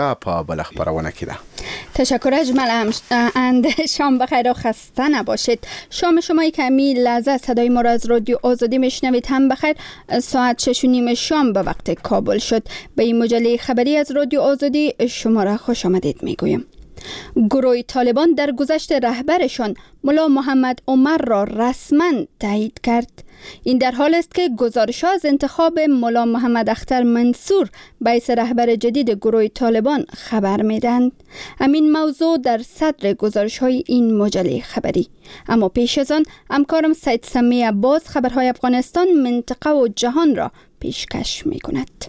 پا بل خبرونه کده. تشکر اجمل اند. شام بخیر و خسته نباشید. شام شما کمی لحظه صدای ما را از رادیو آزادی میشنوید. هم بخیر. ساعت 6:30 شام به وقت کابل شد. به این مجله خبری از رادیو آزادی شما را خوش آمدید میگویم. گروه طالبان در گذشت رهبرشان ملا محمد عمر را رسما تایید کرد. این در حال است که گزارش‌ها از انتخاب ملا محمد اختر منصور به حیث رهبر جدید گروه طالبان خبر میدهند. همین موضوع در صدر گزارش‌های این مجله خبری. اما پیش از آن همکارم سید سمی عباس خبرهای افغانستان، منطقه و جهان را پیشکش می‌کند.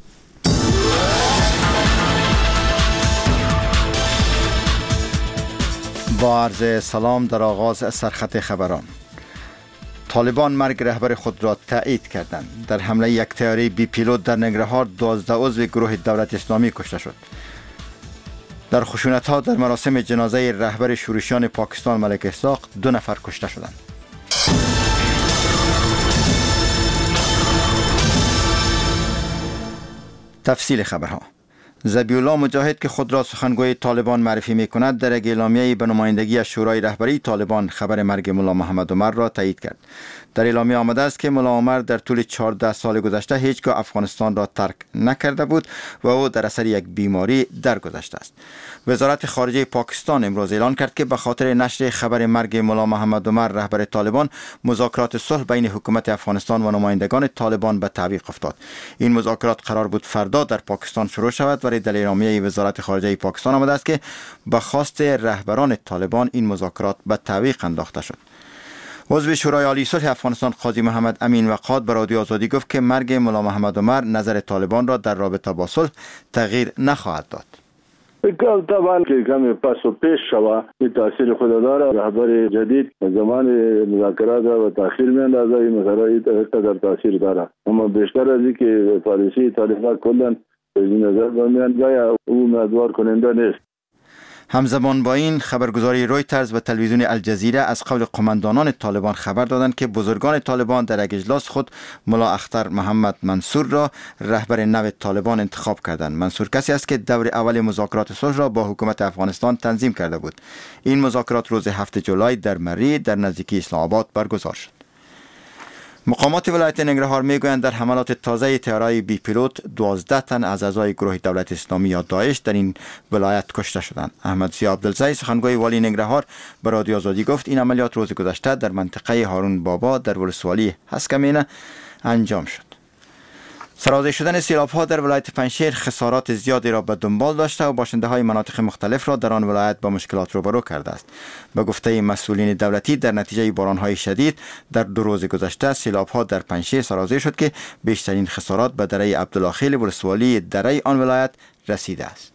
با عرض سلام در آغاز سرخط خبران. طالبان مرگ رهبر خود را تایید کردند. در حمله یک طیاره بی پیلوت در ننگرهار 12 عضو گروه دولت اسلامی کشته شد. در خشونت‌ها در مراسم جنازه رهبر شورشیان پاکستان ملک اسحاق 2 نفر کشته شدند. تفصیل خبرها. ذبیح الله مجاهد که خود را سخنگوی طالبان معرفی می کند، در یک اعلامیه به نمایندگی شورای رهبری طالبان خبر مرگ ملا محمد عمر را تایید کرد. در اعلامیه آمده است که ملا عمر در طول 14 سال گذشته هیچگاه افغانستان را ترک نکرده بود و او در اثر یک بیماری درگذشته است. وزارت خارجه پاکستان امروز اعلان کرد که به خاطر نشر خبر مرگ ملا محمد عمر رهبر طالبان، مذاکرات صلح بین حکومت افغانستان و نمایندگان طالبان به تعویق افتاد. این مذاکرات قرار بود فردا در پاکستان شروع شود، ولی در اعلامیه وزارت خارجه پاکستان آمده است که به خواست رهبران طالبان این مذاکرات به تعویق انداخته شد. عضو شورای عالی صلح افغانستان قاضی محمد امین وقاد به رادیو آزادی گفت که مرگ ملا محمد عمر نظر طالبان را در رابطه با صلح تغییر نخواهد داد. طبعا که کمی پس و پیش شود این تاثیر خود داره. رهبر جدید زمان مذاکرات و تاخیر میاندازه، این مسئله در تاثیر داره، اما بیشتر از این که پالیسی طالبان کلا این نظر باید یا او امیدوار کننده نیست. همزمان با این خبرگزاری رویترز و تلویزیون الجزیره از قول قماندانان طالبان خبر دادند که بزرگان طالبان در یک اجلاس خود ملا اختر محمد منصور را رهبر نو طالبان انتخاب کردند. منصور کسی است که دور اول مذاکرات صلح را با حکومت افغانستان تنظیم کرده بود. این مذاکرات روز 7 جولای در مری در نزدیکی اسلام آباد برگزار شد. مقامات ولایت ننگرهار میگویند در حملات تازه طیاره‌های بی پیلوت 12 تن از اعضای گروه دولت اسلامی یا داعش در این ولایت کشته شدند. احمد ضیا عبدالزی سخنگوی والی ننگرهار به رادیو آزادی گفت این عملیات روز گذشته در منطقه هارون بابا در ولسوالی هسکمینه انجام شد. سرازیر شدن سیلاب‌ها در ولایت پنجشیر خسارات زیادی را به دنبال داشته و باشنده‌های مناطق مختلف را در آن ولایت با مشکلات روبرو کرده است. به گفته مسئولین دولتی در نتیجه باران‌های شدید در 2 روز گذشته سیلاب‌ها در پنجشیر سرازیر شد که بیشترین خسارات به دره عبدالله ولسوالی دره آن ولایت رسیده است.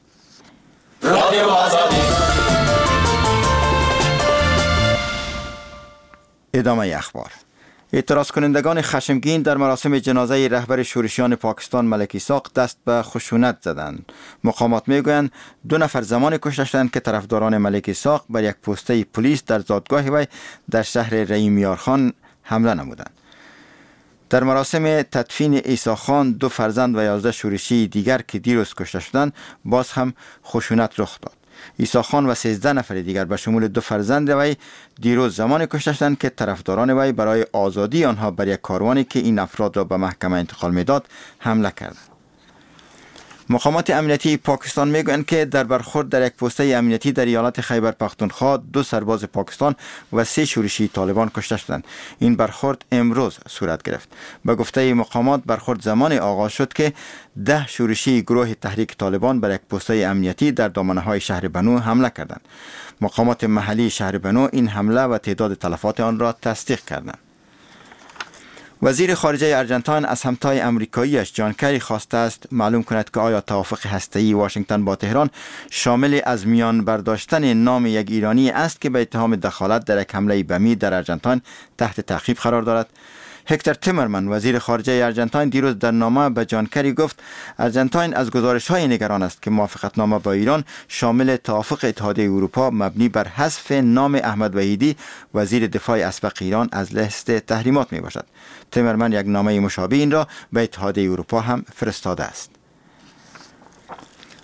ادامه اخبار. اعتراض کنندگان خشمگین در مراسم جنازه رهبر شورشیان پاکستان ملک اسحاق دست به خشونت زدند. مقامات میگویند 2 نفر زمان کشته شدند که طرفداران ملک اسحاق بر یک پوسته پلیس در زادگاه وی در شهر رحیم یارخان حمله نمودند. در مراسم تدفین عیسی خان 2 فرزند و 11 شورشی دیگر که دیروز کشته شدند باز هم خشونت رخ داد. عیسی خان و 13 نفر دیگر به شمول 2 فرزند وی دیروز زمان کشته شدند که طرفداران وی برای آزادی آنها بر یک کاروانی که این افراد را به محکمه انتقال میداد حمله کردند. مقامات امنیتی پاکستان میگویند که در برخورد در یک پوسته امنیتی در ایالت خیبر پختونخوا 2 سرباز پاکستان و 3 شورشی طالبان کشته شدند. این برخورد امروز صورت گرفت. به گفته مقامات برخورد زمان آغاز شد که 10 شورشی گروه تحریک طالبان بر یک پوسته امنیتی در دامنه‌های شهر بنو حمله کردند. مقامات محلی شهر بنو این حمله و تعداد تلفات آن را تصدیق کردند. وزیر خارجه ارجنتاین از همتای امریکاییش جان کری خواسته است معلوم کند که آیا توافق هسته‌ای واشنگتن با تهران شامل از میان برداشتن نام یک ایرانی است که به اتهام دخالت در یک حمله بمی در ارجنتاین تحت تعقیب قرار دارد. هکتور تیمرمن وزیر خارجه ارجنتاین دیروز در نامه به جان کری گفت ارجنتاین از گزارش‌های نگران است که موافقتنامه با ایران شامل توافق اتحادیه اروپا مبنی بر حذف نام احمد وحیدی وزیر دفاع اسبق ایران از لیست تحریمات می باشد. تیمرمن یک نامه مشابه این را به اتحادیه اروپا هم فرستاده است.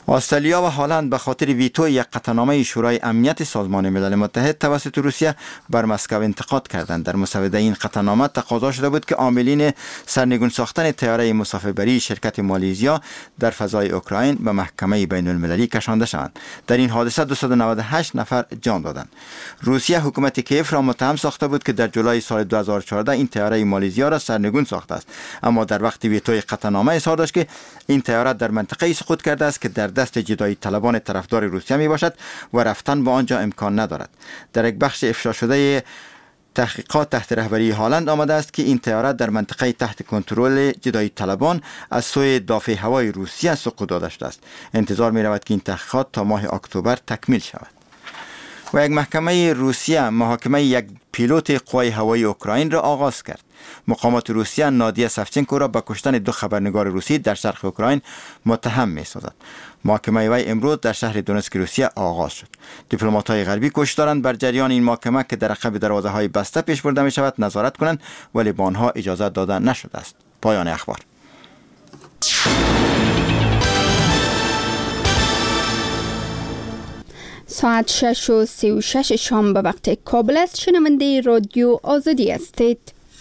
استرالیا و هلند به خاطر ویتو یک قطعنامه شورای امنیت سازمان ملل متحد توسط روسیه بر مسکو انتقاد کردند. در مسوده این قطعنامه تقاضا شده بود که عاملین سرنگون ساختن طیاره مسافربری شرکت مالیزیا در فضای اوکراین به محکمه بین المللی کشانده شوند. در این حادثه 298 نفر جان دادند. روسیه حکومت کیف را متهم ساخته بود که در جولای سال 2014 این طیاره مالیزیا را سرنگون ساخته است، اما در وقت ویتوی قطعنامه اظهار داشت که این طیاره در منطقه سقوط کرده است که در دست جدایی طلبان طرفدار روسیه می باشد و رفتن به آنجا امکان ندارد. در یک بخش افشا شده تحقیقات تحت رهبری هلند آمده است که این طیاره در منطقه تحت کنترل جدایی طلبان از سوی دافع هوای روسیه سقوط داده شده است. انتظار می رود که این تحقیقات تا ماه اکتبر تکمیل شود. و یک محکمه روسیه محاکمه یک پیلوت قوای هوایی اوکراین را آغاز کرد. مقامات روسیه نادیا سفچنکو را به کشتن 2 خبرنگار روسی در شرق اوکراین متهم می سازد. محاکمه وی امروز در شهر دونتسک روسیه آغاز شد. دیپلمات‌های غربی کوشش دارند بر جریان این محاکمه که در عقب دروازه‌های بسته پیش برده می شود نظارت کنند، ولی به آنها اجازه داده نشده است. پایان اخبار. ساعت 6:36 شام به وقت کابل است. شنونده رادیو آزادی هستید.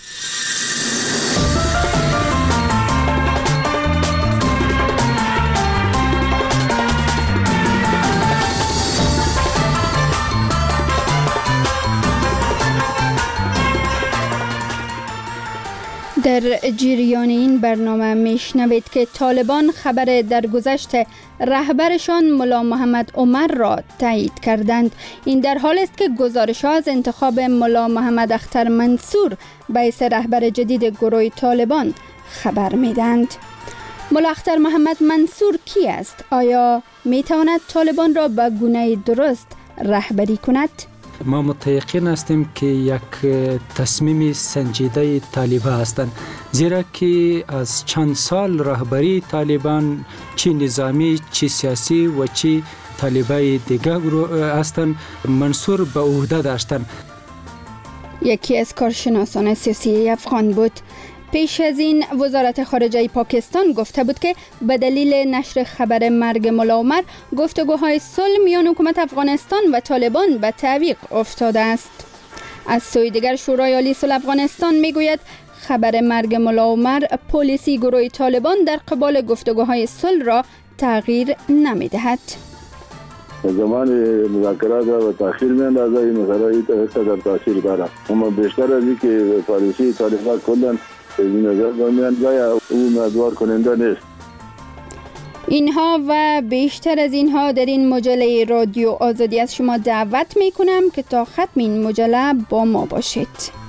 در جریان این برنامه میشنوید که طالبان خبر درگذشت رهبرشان ملا محمد عمر را تایید کردند. این در حال است که گزارش ها از انتخاب ملا محمد اختر منصور به حیث رهبر جدید گروه طالبان خبر میدند. ملا اختر محمد منصور کی است؟ آیا میتواند طالبان را به گونه درست رهبری کند؟ ما متيقن هستیم که یک تصمیم سنجیده طالبان هستند، زیرا که از چند سال رهبری طالبان چی نظامی چی سیاسی و چی طالبای دیگر هستند منصور به عهده داشتند. یکی از کارشناسان سیاسی افغان بود. پیش از این وزارت خارجه پاکستان گفته بود که به دلیل نشر خبر مرگ ملا عمر گفتگوهای صلح میان حکومت افغانستان و طالبان به تعویق افتاده است. از سوی دیگر شورای عالی صلح افغانستان میگوید خبر مرگ ملا عمر پالیسی گروه طالبان در قبال گفتگوهای صلح را تغییر نمیدهد. زمان مذاکرات و تاخیر میاندازه این مسئله در تاثیر داره، اما بیشتر از این که پالیسی طالبان کلا این نظر میاندازه او مدوار کننده نیست. اینها و بیشتر از اینها در این مجله رادیو آزادی از شما دعوت میکنم که تا ختم این مجله با ما باشید.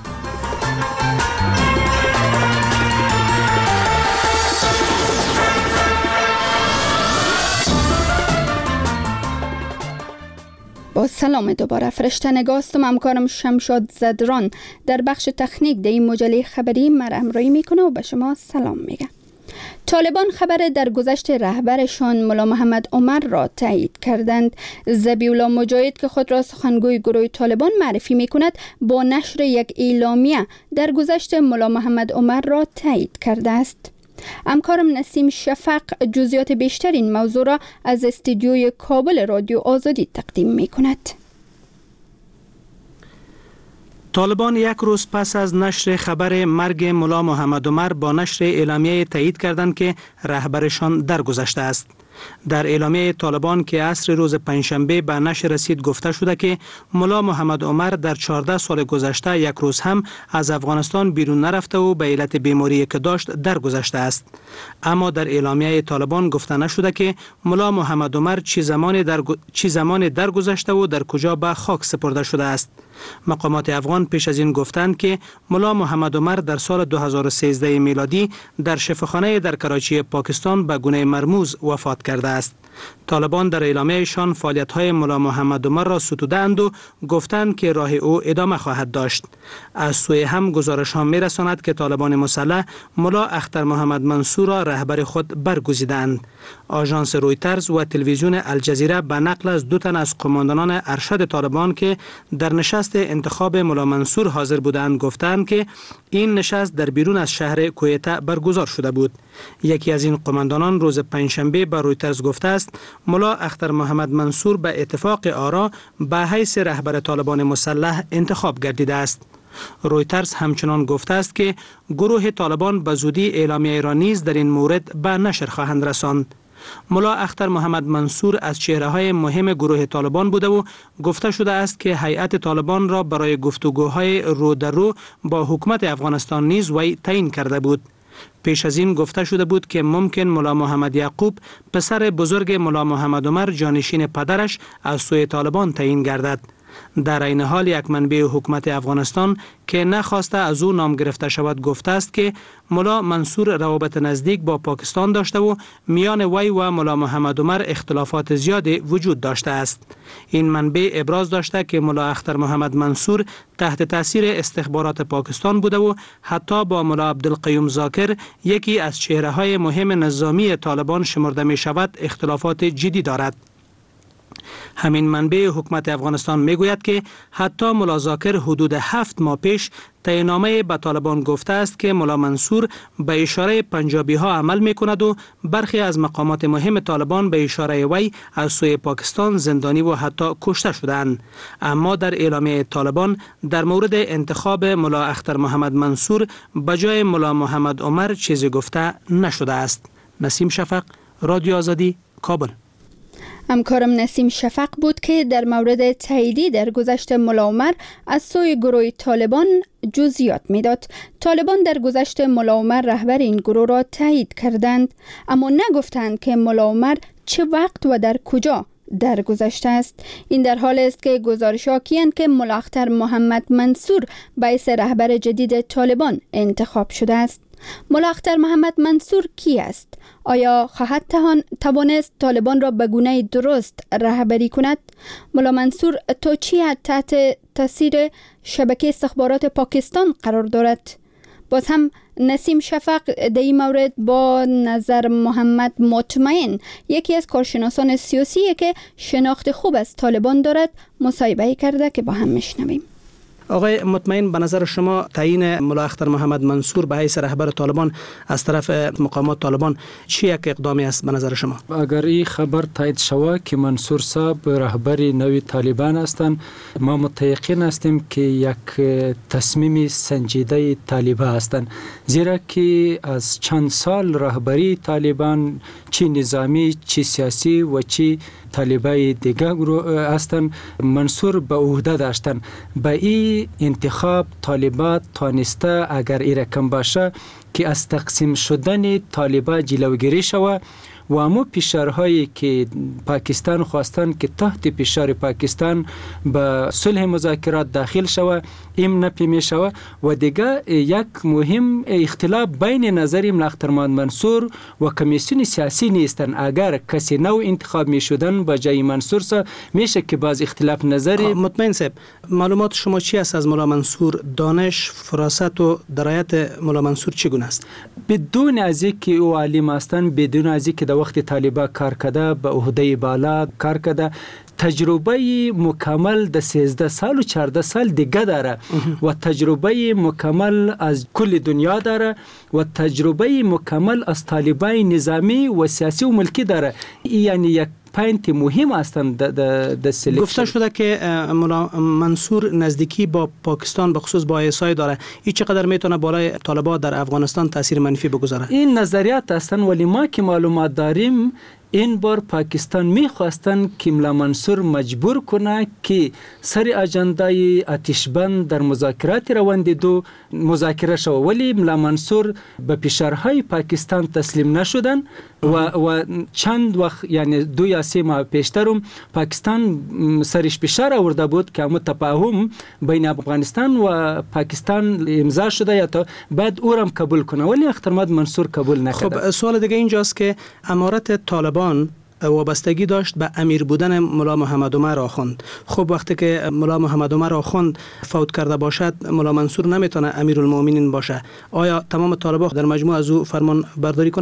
با سلام دوباره. فرشته نگاستم همکارم شمشاد زدران در بخش تکنیک در این مجله خبری مرا همراهی میکنه و به شما سلام میگه. طالبان خبر درگذشت رهبرشان ملا محمد عمر را تایید کردند. ذبیح‌الله مجاهد که خود را سخنگوی گروه طالبان معرفی میکند با نشر یک اعلامیه درگذشت ملا محمد عمر را تایید کرده است. همکارم نسیم شفق جزئیات بیشتر این موضوع را از استودیوی کابل رادیو آزادی تقدیم می کند. طالبان یک روز پس از نشر خبر مرگ ملا محمد عمر با نشر اعلامیه تایید کردند که رهبرشان درگذشته است. در اعلامیه طالبان که عصر روز پنجشنبه به نشر رسید گفته شده که ملا محمد عمر در 14 سال گذشته یک روز هم از افغانستان بیرون نرفته و به علت بیماری که داشت درگذشته است. اما در اعلامیه طالبان گفته نشده که ملا محمد عمر چه زمان درگذشته و در کجا به خاک سپرده شده است. مقامات افغان پیش از این گفتند که ملا محمد عمر در سال 2013 میلادی در شفاخانه در کراچی پاکستان به گونه مرموز وفات کرده است. طالبان در اعلامیه‌شان فعالیت‌های ملا محمد عمر را ستودند و گفتند که راه او ادامه خواهد داشت. از سوی هم گزارش‌ها می‌رساند که طالبان مسلح ملا اختر محمد منصور را رهبر خود برگزیدند. آژانس رویترز و تلویزیون الجزیره به نقل از 2 تن از قماندانان ارشد طالبان که در نشست انتخاب ملا منصور حاضر بودند گفتند که این نشست در بیرون از شهر کویته برگزار شده بود. یکی از این قماندانان روز پنجشنبه به رویترز گفته است ملا اختر محمد منصور به اتفاق آرا به حیث رهبر طالبان مسلح انتخاب گردیده است. رویترز همچنان گفته است که گروه طالبان به زودی اعلامیه را نیز در این مورد به نشر خواهند رساند. ملا اختر محمد منصور از چهره‌های مهم گروه طالبان بوده و گفته شده است که هیئت طالبان را برای گفتگوهای رو در رو با حکومت افغانستان نیز وی تعیین کرده بود. پیش از این گفته شده بود که ممکن ملا محمد یعقوب پسر بزرگ ملا محمد عمر جانشین پدرش از سوی طالبان تعیین گردد. در این حال یک منبع حکومت افغانستان که نخواسته از او نام گرفته شود گفته است که ملا منصور روابط نزدیک با پاکستان داشته و میان وی و ملا محمد عمر اختلافات زیادی وجود داشته است. این منبع ابراز داشته که ملا اختر محمد منصور تحت تاثیر استخبارات پاکستان بوده و حتی با ملا عبدالقیوم ذاکر یکی از چهره‌های مهم نظامی طالبان شمرده می شود اختلافات جدی دارد. همین منبع حکومت افغانستان میگوید که حتی ملا ذاکر حدود 7 ماه پیش تعیین‌نامه به طالبان گفته است که ملا منصور به اشاره پنجابی ها عمل می کند و برخی از مقامات مهم طالبان به اشاره وی از سوی پاکستان زندانی و حتی کشته شدند. اما در اعلامیه طالبان در مورد انتخاب ملا اختر محمد منصور به جای ملا محمد عمر چیزی گفته نشده است. نسیم شفق، رادیو آزادی، کابل. همکارم نسیم شفق بود که در مورد تاییدی در گذشت ملا عمر از سوی گروه طالبان جزئیات میداد. طالبان در گذشت ملا عمر رهبر این گروه را تایید کردند، اما نگفتند که ملا عمر چه وقت و در کجا درگذشته است. این در حال است که گزارش حاکی‌اند که ملا اختر محمد منصور باعث رهبر جدید طالبان انتخاب شده است. ملا اختر محمد منصور کی است؟ آیا خواهد توانست طالبان را به گونه درست رهبری کند؟ ملا منصور تا چی حد تحت تاثیر شبکه استخبارات پاکستان قرار دارد؟ باز هم نسیم شفق در این مورد با نظر محمد مطمئن، یکی از کارشناسان سیاسی که شناخت خوب از طالبان دارد، مصاحبه کرده که با هم میشنویم. آقای مطمئن، به نظر شما تعیین ملا اختر محمد منصور به حیث رهبر طالبان از طرف مقامات طالبان چی یک اقدامی است به نظر شما؟ اگر این خبر تایید شود که منصور صاحب رهبر نوی طالبان هستند، ما متيقن هستیم که یک تصمیم سنجیده طالبان هستند، زیرا که از چند سال رهبری طالبان چی نظامی، چی سیاسی و چی طالبای دیگر هستند منصور به عهده داشتند. به این انتخاب طالبان تانسته اگر این رقم باشه که از تقسیم شدن طالبان جلوگیری شود و امو فشارهایی که پاکستان خواستند که تحت فشار پاکستان به صلح مذاکرات داخل شود این نپی شود و دیگه یک مهم اختلاف بین نظر ملا اختر محمد منصور و کمیسیون سیاسی نیستن. اگر کسی نو انتخاب می شدن با جای منصور صاحب میشه که باز اختلاف نظری. مطمئن صاحب، معلومات شما چی است از ملا منصور؟ دانش، فراست و درایت ملا منصور چگونه است؟ بدون از اینکه او عالم هستند، بدون از اینکه در وقت طالبان کار کرده، به عهده بالا کار کرده، تجربه مکمل د 13 سال و 14 سال دیگه داره و تجربه مکمل از کل دنیا داره و تجربه مکمل از طالبان نظامی و سیاسی و ملکی داره. یعنی یک پوینت مهم هستند د سلیکشن. گفته شده که ملا منصور نزدیکی با پاکستان به خصوص با ایسای داره. این چقدر میتونه بالای طالبان در افغانستان تاثیر منفی بگذاره؟ این نظریات هستند، ولی ما که معلومات داریم این بار پاکستان میخواستن که ملا منصور مجبور کنه که سر اجندای آتشبند در مذاکرات روند دو مذاکره شد، ولی ملا منصور به فشارهای پاکستان تسلیم نشدن و چند وقت یعنی 2 یا 3 ماه پیشترم پاکستان سرش فشار آورده بود که تفاهم بین افغانستان و پاکستان امضا شده یا تا بعد او هم قبول کنه، ولی اختر محمد منصور قبول نکرد. خب سوال دیگه اینجاست که امارت طالبان وابستگی داشت به امیر بودن ملا محمد عمر آخوند. خب وقتی که ملا محمد عمر آخوند فوت کرده باشد، ملا منصور نمیتونه امیرالمومنین باشه. آیا تمام طالبان در مجموع از او فرمان برداری کنند؟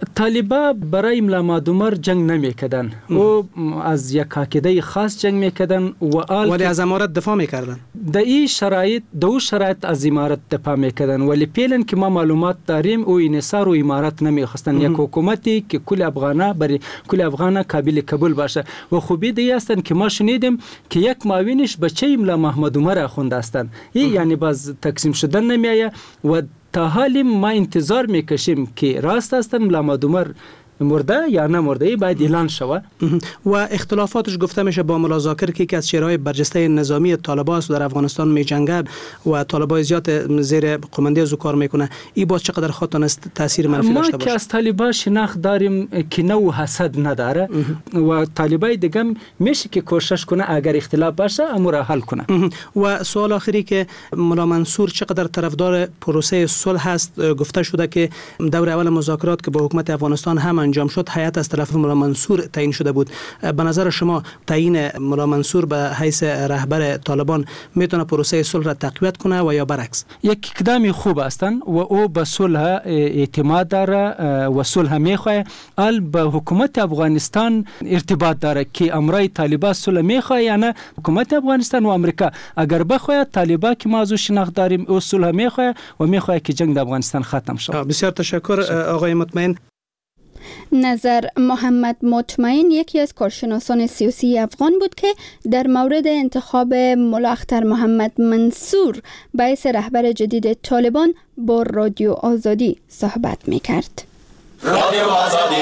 طالبا برای ملا محمد عمر جنگ نمیکردن، او از یک عقیده خاص جنگ میکردن ولی از امارت دفاع میکردن. در این شرایط از امارت دفاع میکردن، ولی پیلن که ما معلومات داریم او انحصار و امارت نمیخواستن. یک حکومتی که کل افغان قابل قبول باشه. و خوبی دی هستن که ما شنیدیم که یک معاونش بچه ملا محمد عمر اخوند هستن. این یعنی باز تقسیم شدن نمیایه و تا حالی ما انتظار میکشیم که راست هستن ملا محمد عمر مرده یا نه مرده، باید اعلان شود. و اختلافاتش گفته میشه با ملا ذاکر که یکی از چهره‌های برجسته نظامی طالبان است و در افغانستان میجنگد و طالبان زیاد زیر قماندی از او کار میکنه. این باز چقدر خاطرست تاثیر منفی داشته باشه؟ ما که از طالبان شناخت داریم که نو حسد نداره و طالبای دیگه میشه که کوشش کنه اگر اختلاف باشه امور حل کنه. و سوال آخری که ملا منصور چقدر طرفدار پروسه صلح هست؟ گفته شده که دور اول مذاکرات که با حکومت افغانستان هم انجام شد هیئت از طرف ملا منصور تعیین شده بود. به نظر شما تعیین ملا منصور به حیث رهبر طالبان میتونه پروسه صلح را تقویت کنه و یا برعکس؟ یک اقدام خوب هستن و او به صلح اعتماد داره و صلح میخواه. به حکومت افغانستان ارتباط داره که امرای طالبان صلح میخواه یا نه. حکومت افغانستان و امریکا اگر بخواد طالبان که ما از شناخت داریم او صلح میخواه و میخواه که جنگ در افغانستان ختم شود. بسیار تشکر آقای مطمئن. نظر محمد مطمئن یکی از کارشناسان سیاسی افغان بود که در مورد انتخاب ملا اختر محمد منصور باعث رهبر جدید طالبان با رادیو آزادی صحبت میکرد. رادیو آزادی.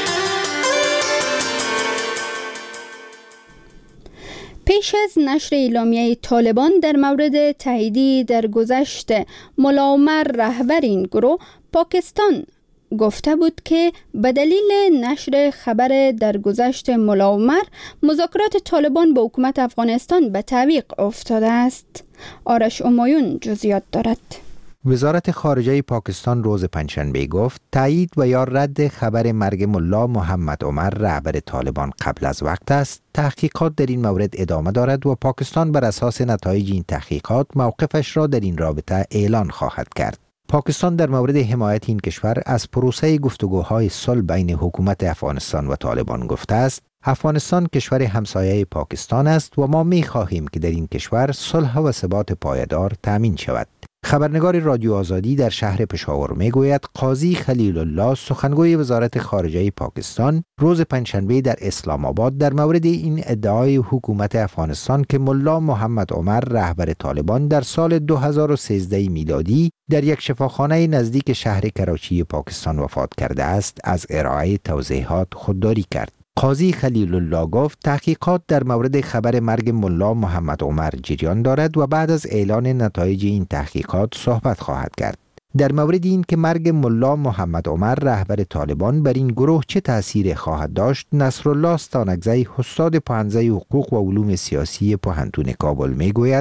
پیش از نشر اعلامیه طالبان در مورد تاییدی در گذشت ملا عمر رهبر این گروه، پاکستان گفته بود که به دلیل نشر خبر درگذشت ملا عمر مذاکرات طالبان با حکومت افغانستان به تعویق افتاده است. آرش امایون جزئیات دارد. وزارت خارجه پاکستان روز پنجشنبه گفت تایید و یا رد خبر مرگ ملا محمد عمر رهبر طالبان قبل از وقت است. تحقیقات در این مورد ادامه دارد و پاکستان بر اساس نتایج این تحقیقات موقفش را در این رابطه اعلان خواهد کرد. پاکستان در مورد حمایت این کشور از پروسه گفتگوهای صلح بین حکومت افغانستان و طالبان گفته است: افغانستان کشور همسایه پاکستان است و ما می‌خواهیم که در این کشور صلح و ثبات پایدار تامین شود. خبرنگار رادیو آزادی در شهر پشاور میگوید قاضی خلیل الله سخنگوی وزارت خارجه پاکستان روز پنجشنبه در اسلام آباد در مورد این ادعای حکومت افغانستان که ملا محمد عمر رهبر طالبان در سال 2013 میلادی در یک شفاخانه نزدیک شهر کراچی پاکستان وفات کرده است از ارائه توضیحات خودداری کرد. قاضی خلیل الله گفت تحقیقات در مورد خبر مرگ ملا محمد عمر جریان دارد و بعد از اعلان نتایج این تحقیقات صحبت خواهد کرد. در مورد این که مرگ ملا محمد عمر رهبر طالبان بر این گروه چه تأثیر خواهد داشت، نصرالله ستانکزی استاد پوهنځی حقوق و علوم سیاسی پوهنتون کابل میگوید: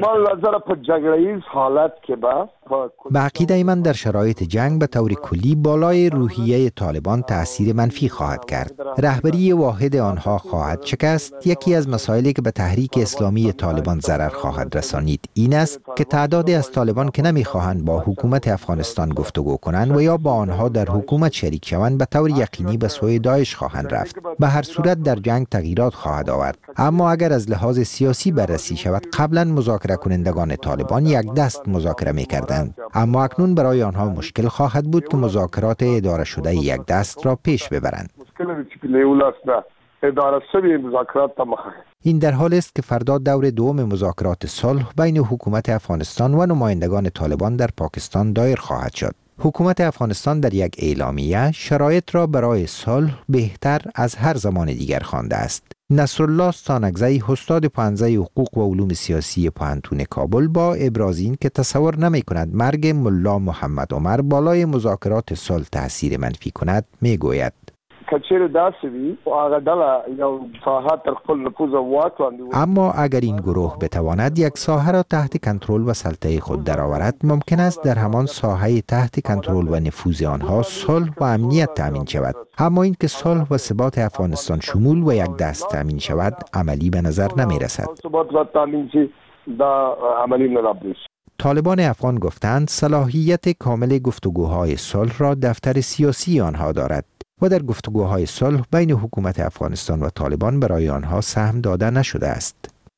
به عقیده من در شرایط جنگ به طور کلی بالای روحیه طالبان تأثیر منفی خواهد کرد. رهبری واحد آنها خواهد شکست. یکی از مسائلی که به تحریک اسلامی طالبان ضرر خواهد رسانید این است که تعدادی از طالبان که نمیخواهند با حکومت افغانستان گفتگو کنند و یا با آنها در حکومت شریک شوند به طور یقینی به سوی داعش خواهند رفت. به هر صورت در جنگ تغییرات خواهد آورد. اما اگر از لحاظ سیاسی بررسی شود، قبلا مذاکره کنندگان طالبان یک دست مذاکره می‌کردند، اما اکنون برای آنها مشکل خواهد بود که مذاکرات اداره شده یک دست را پیش ببرند. این در حال است که فردا دور دوم مذاکرات صلح بین حکومت افغانستان و نمایندگان طالبان در پاکستان دایر خواهد شد. حکومت افغانستان در یک اعلامیه شرایط را برای صلح بهتر از هر زمان دیگر خوانده است. نصرالله ستانکزی استاد پوهنځی حقوق و علوم سیاسی پوهنتون کابل با ابراز این که تصور نمی‌کند مرگ ملا محمد عمر بالای مذاکرات صلح تأثیر منفی کند میگوید: اما اگر این گروه بتواند یک ساحه را تحت کنترل و سلطه خود درآورد، ممکن است در همان ساحه تحت کنترل و نفوذ آنها صلح و امنیت تامین شود. اما این که صلح و ثبات افغانستان شمول و یک دست تامین شود عملی به نظر نمی رسد. طالبان افغان گفتند صلاحیت کامل گفتگوهای صلح را دفتر سیاسی آنها دارد. و در گفتگوهای صلح بین حکومت افغانستان و طالبان برای آنها سهم داده نشده است.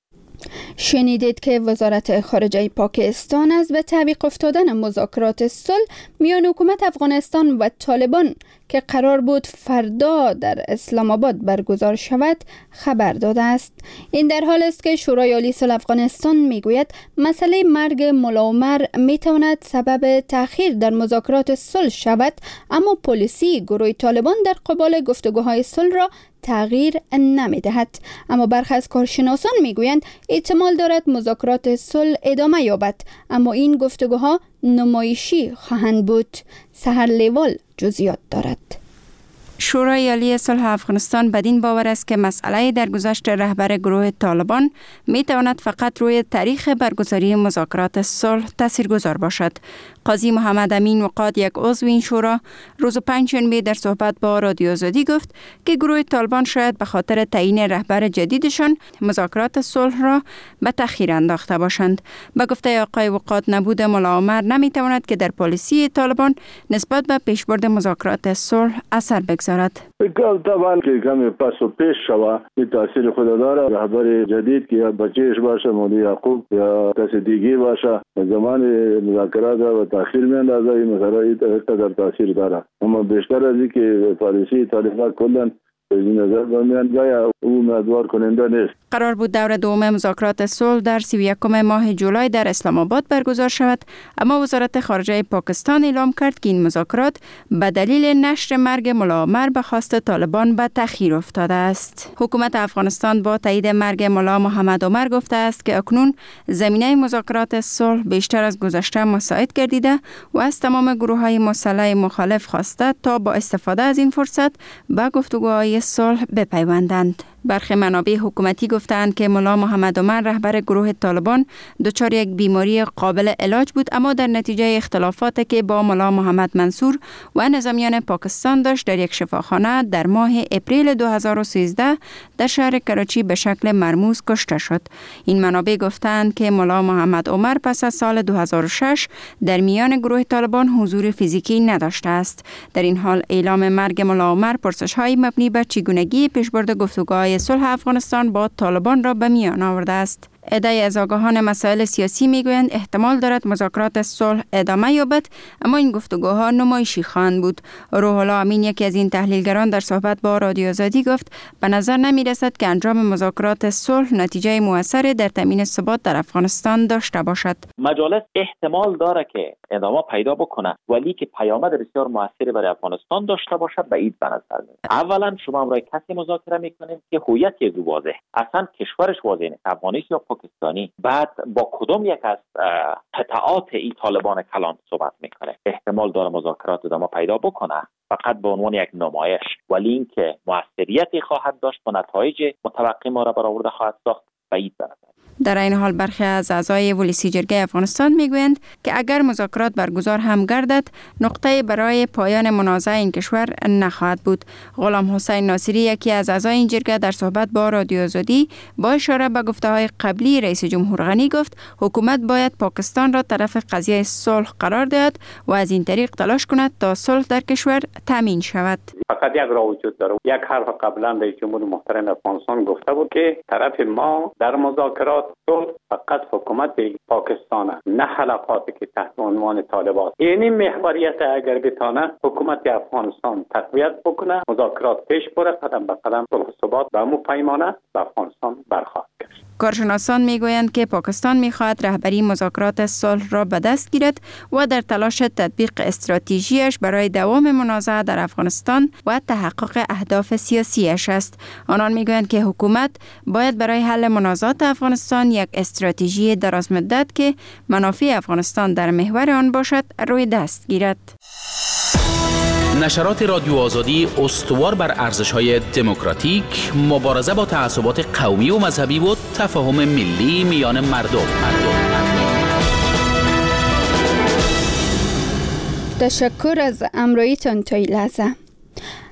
شنیدید که وزارت خارجه پاکستان از به تعویق افتادن مذاکرات صلح میان حکومت افغانستان و طالبان که قرار بود فردا در اسلام آباد برگزار شود خبر داده است. این در حال است که شورای عالی صلح افغانستان میگوید مسئله مرگ ملا عمر میتواند سبب تأخیر در مذاکرات صلح شود، اما پلیسی گروه طالبان در قبال گفتگوهای صلح را تغییر نمیدهد. اما برخی از کارشناسان میگویند احتمال دارد مذاکرات صلح ادامه یابد، اما این گفتگوها نمایشی خواهند بود. سحر لیوال جزئیات دارد. شورای عالی صلح افغانستان بدین باور است که مسئله درگذشت رهبر گروه طالبان می تواند فقط روی تاریخ برگزاری مذاکرات صلح تاثیرگذار باشد. قاضی محمد امین وقاد، یک عضو این شورا، روز پنجشنبه در صحبت با رادیو آزادی گفت که گروه طالبان شاید به خاطر تعیین رهبر جدیدشان مذاکرات صلح را به تأخیر انداخته باشند. به گفته آقای وقاد، نبود ملا عمر نمی تواند که در پالیسی طالبان نسبت به پیشبرد مذاکرات صلح اثر بگذارد. طبعا که کمی پس و پیش شوه این تاثیر خود داره. رهبر جدید که یا بچهش باشه، مولوی یعقوب یا کسی دیگه باشه، زمان مذاکرات را تأخیر میاندازه. این مسئله در تاثیر داره، اما بیشتر از این که پالیسی طالبان کلا این نظر برمیان جای او امیدوار کننده نیست. قرار بود دور دوم مذاکرات صلح در 31 ماه جولای در اسلام آباد برگزار شود، اما وزارت خارجه پاکستان اعلام کرد که این مذاکرات به دلیل نشر مرگ ملا عمر به خواست طالبان به تأخیر افتاده است. حکومت افغانستان با تایید مرگ ملا محمد عمر گفته است که اکنون زمینه مذاکرات صلح بیشتر از گذشته مساعد گردیده و از تمام گروه‌های مسلح مخالف خواسته تا با استفاده از این فرصت به گفتگوهای صلح بپیوندند. برخی منابع حکومتی گفتند که ملا محمد عمر رهبر گروه طالبان دچار یک بیماری قابل علاج بود، اما در نتیجه اختلافاتی که با ملا محمد منصور و نظامیان پاکستان داشت در یک شفاخانه در ماه اپریل 2013 در شهر کراچی به شکل مرموز کشته شد. این منابع گفتند که ملا محمد عمر پس از سال 2006 در میان گروه طالبان حضور فیزیکی نداشته است. در این حال اعلام مرگ ملا عمر پرسش‌های مبنی بر چگونگی پیشبرد گفتگوهای صلح افغانستان با طالبان را به میان آورده است. عده‌ای از آگاهان مسائل سیاسی میگویند احتمال دارد مذاکرات صلح ادامه یابد، اما این گفتگوها نمایشی خواهند بود. روح الله امین، یکی از این تحلیلگران، در صحبت با رادیو آزادی گفت به نظر نمی رسد که انجام مذاکرات صلح نتیجه موثری در تامین ثبات در افغانستان داشته باشد. مجالس احتمال داره که ادامه پیدا بکنه، ولی که پیامد بسیار موثری برای افغانستان داشته باشد بعید به نظر میاد. اولا شما امروز کسی مذاکره میکنید که هویت او واضح، اصلا کشورش واضح نیست، افغانی یا پاکستانی، بعد با کدام یک از قطعات این طالبان کلان صحبت میکنه. احتمال داره مذاکرات ادامه پیدا بکنه، فقط به عنوان یک نمایش، ولی اینکه موثریتی خواهد داشت و نتایج متوقع ما را برآورده خواهد ساخت بعید به نظر. در این حال برخی از اعضای ولسی جرگه افغانستان میگویند که اگر مذاکرات برگزار هم گردد، نقطه برای پایان منازعه این کشور نخواهد بود. غلام حسین ناصری، یکی از اعضای این جرگه، در صحبت با رادیو آزادی با اشاره به گفته‌های قبلی رئیس جمهور غنی گفت حکومت باید پاکستان را طرف قضیه صلح قرار دهد و از این طریق تلاش کند تا صلح در کشور تامین شود. فقط یک راه وجود داره. یک حرف قبلا رئیس جمهور محترم افغانستان گفته بود که طرف ما در مذاکرات صلح فقط حکومت پاکستان است، نه حلقاتی که تحت عنوان طالبان. یعنی محوریت اگر بتانه حکومت افغانستان تقویت بکنه، مذاکرات پیش بره، قدم به قدم صلح و ثبات به مو پیمانه به افغانستان برخواهد گشت. کارشناسان میگویند که پاکستان میخواهد رهبری مذاکرات صلح را به دست گیرد و در تلاش تطبیق استراتژیش برای دوام منازعه در افغانستان و تحقق اهداف سیاسیش است. آنان میگویند که حکومت باید برای حل منازعات افغانستان یک استراتژی درازمدت که منافع افغانستان در محور آن باشد روی دست گیرد. نشرات رادیو آزادی استوار بر ارزش‌های دموکراتیک، مبارزه با تعصبات قومی و مذهبی و تفاهم ملی میان مردم. تشکر از همراهیتان تا این لحظه.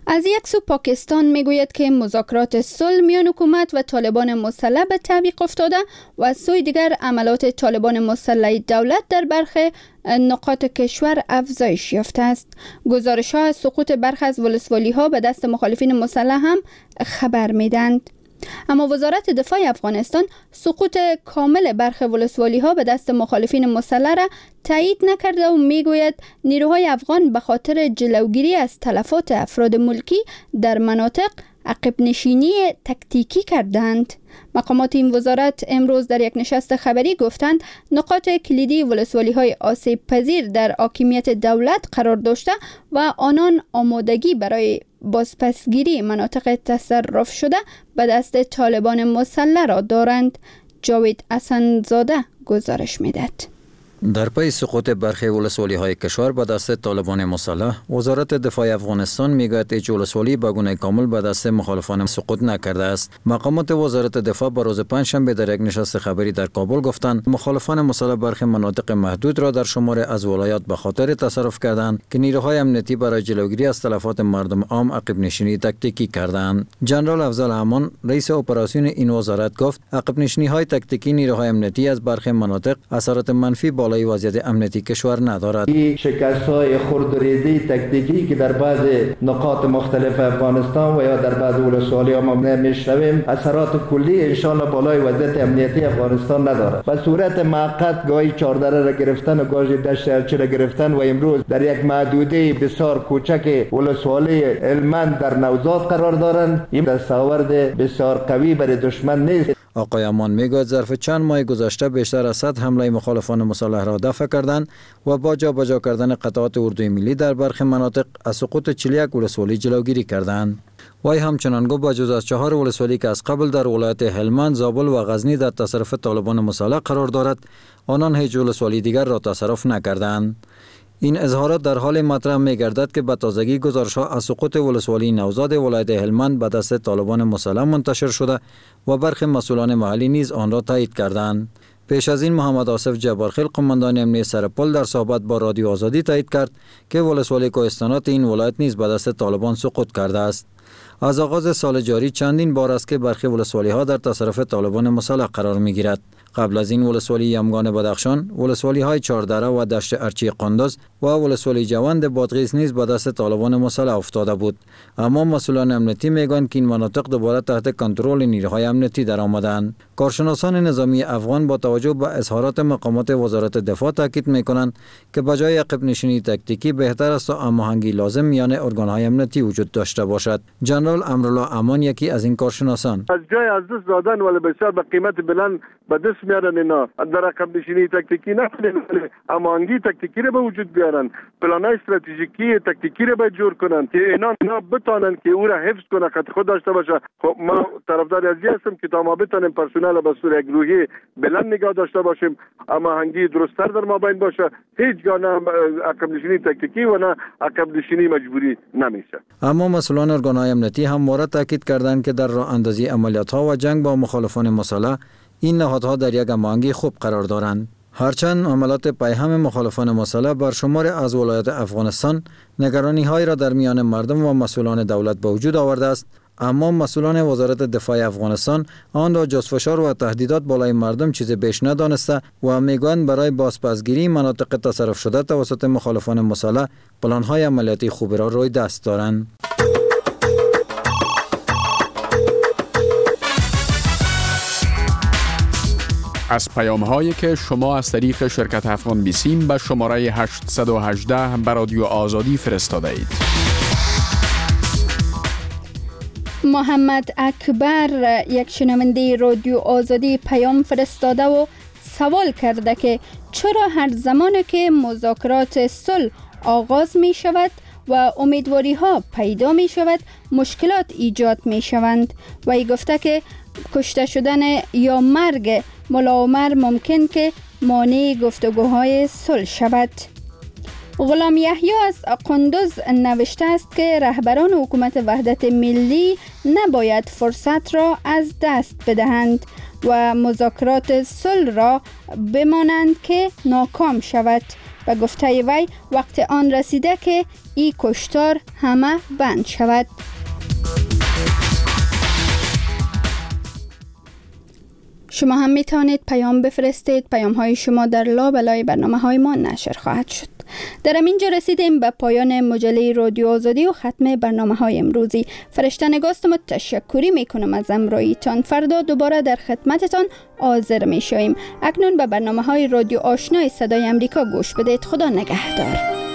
از یک سو پاکستان میگوید که مذاکرات صلح میان حکومت و طالبان مسلح به تعویق افتاده و از سوی دیگر عملات طالبان مسلح دولت در برخی نقاط کشور افزایش یافته است. گزارش‌ها از سقوط برخی از ولسوالی‌ها به دست مخالفین مسلح هم خبر میدند. اما وزارت دفاع افغانستان سقوط کامل برخی ولسوالی‌ها به دست مخالفین مسلح را تایید نکرده و میگوید نیروهای افغان به خاطر جلوگیری از تلفات افراد ملکی در مناطق عقب نشینی تکتیکی کردند. مقامات این وزارت امروز در یک نشست خبری گفتند نقاط کلیدی ولسوالی‌های آسیب پذیر در حاکمیت دولت قرار داشته و آنان آمادگی برای بازپسگیری مناطق تصرف شده به دست طالبان مسلح را دارند. جاوید حسن‌زاده گزارش می‌دهد. در پی سقوط برخی ولسوالی‌های کشور به دست طالبان مسلح، وزارت دفاع افغانستان میگوید هیچ ولسوالی به گونه کامل به دست مخالفان سقوط نکرده است. مقامات وزارت دفاع به روز پنجشنبه در یک نشست خبری در کابل گفتند مخالفان مسلح برخی مناطق محدود را در شمار از ولایات به خاطر تصرف کردند که نیروهای امنیتی برای جلوگیری از تلفات مردم عام عقب نشینی تکتیکی کردند. جنرال افضل امان رئیس اپراسیون این وزارت گفت عقب نشینی‌های تکتیکی نیروهای امنیتی از برخی مناطق اثرات منفی بالای وضعیت امنیتی کشور ندارد. این شکست‌های خرد و ریزی تکتیکی که در بعض نقاط مختلف افغانستان و یا در بعض ولسوالی‌ها ما می‌شنویم اثرات کلی ان شاءالله بالای وضعیت امنیتی افغانستان ندارد. به صورت موقت گاهی چاردره را گرفتن و گاهی دشت ارچی را گرفتن و امروز در یک محدوده بسیار کوچک ولسوالی هلمند در نوزاد قرار دارند. این دستاورد بسیار قوی برای دشمن نیست. آقای امان میگوید ظرف چند ماه گذشته بیشتر از 100 حمله مخالفان مسلح را دفع کردند و با جابجا کردن قطعات اردوی ملی در برخی مناطق از سقوط 41 ولسوالی جلوگیری کردند. وی همچنان گفت با جز از 4 ولسوالی که از قبل در ولایت هلمند، زابل و غزنی در تصرف طالبان مسلح قرار دارد، آنان هیچ ولسوالی دیگر را تصرف نکردند. این اظهارات در حال مطرح می گردد که به تازگی گزارش‌ها از سقوط ولسوالی نوزاد ولایت هلمند به دست طالبان مسلح منتشر شده و برخی مسئولان محلی نیز آن را تایید کردند. پیش از این محمد آصف جبارخیل قماندان امنیت سرپل در صحبت با رادیو آزادی تایید کرد که ولسوالی کوهستانات این ولایت نیز به دست طالبان سقوط کرده است. از آغاز سال جاری چندین بار است که برخی ولسوالی‌ها در تصرف طالبان مسلح قرار می‌گیرد. قبل از این ولسوالی یمگان بدخشان، ولسوالی‌های چاردره و دشت ارچی قندوز و ولسوالی جوند بادغیس نیز به دست طالبان مسلح افتاده بود. اما مسئولان امنیتی میگویند که این مناطق دوباره تحت کنترل نیروهای امنیتی درآمدند. کارشناسان نظامی افغان با توجه به اظهارات مقامات وزارت دفاع تاکید می‌کنند که بجای عقب نشینی تکتیکی بهتر است تا هماهنگی لازم میان ارگان‌های امنیتی وجود داشته باشد. جنرال امرالله امان یکی از این کارشناسان از جای از دست دادن ولی بسیار به قیمت بلند به دست میارن اینا در عقب نشینی تکتیکی نکنن ولی هماهنگی تکتیکی رو به وجود بیارن، پلان‌های استراتژیکی تکتیکی رو به جور کنن که اینا بتونن که او را حفظ کنه خط خود داشته باشه. خب ما طرفدار از این هستم که تا ما بتونیم پرسنل به صورت گروهی بلند نگاه داشته باشیم، هماهنگی درست‌تر در مابین باشه، هیچگاه نه عقب نشینی تکتیکی و نه عقب نشینی مجبوری نمیشه. اما مسئولان ارگان‌های امنیتی همواره تاکید کردند که در راه اندازی عملیات‌ها و جنگ با مخالفان مسلح این نهادها در یک هماهنگی خوب قرار دارند. هرچند حملات پیهم مخالفان مسلح بر شمار از ولایات افغانستان نگرانی‌هایی را در میان مردم و مسئولان دولت به وجود آورده است، اما مسئولان وزارت دفاع افغانستان آن را جز فشار و تهدیدات بالای مردم چیز بیش ندانسته و میگویند برای بازپسگیری مناطق تصرف شده توسط مخالفان مسلح پلان‌های عملیاتی خوبی را روی دست دارند. از پیام‌هایی که شما از طریق شرکت افغان بیسیم به شماره 818 به رادیو آزادی فرستاده اید. محمد اکبر یک شنونده رادیو آزادی پیام فرستاده و سوال کرده که چرا هر زمان که مذاکرات صلح آغاز می شود و امیدواری ها پیدا می شود مشکلات ایجاد می شوند و ای گفته که کشته شدن یا مرگ ملا عمر ممکن که مانع گفتگوهای صلح شود. غلام یحیی از قندوز نوشته است که رهبران حکومت وحدت ملی نباید فرصت را از دست بدهند و مذاکرات صلح را بمانند که ناکام شود. به گفته وی وقت آن رسیده که این کشتار همه بند شود. شما هم می توانید پیام بفرستید. پیام های شما در لابلای برنامه های ما نشر خواهد شد. در اینجا رسیدیم به پایان مجله رادیو آزادی و ختم برنامه های امروزی. فرشته نگاستم تشکری می کنم از همراهیتان. فردا دوباره در خدمتتان حاضر می شویم. اکنون به برنامه های رادیو آشنای صدای امریکا گوش بدید. خدا نگهدار.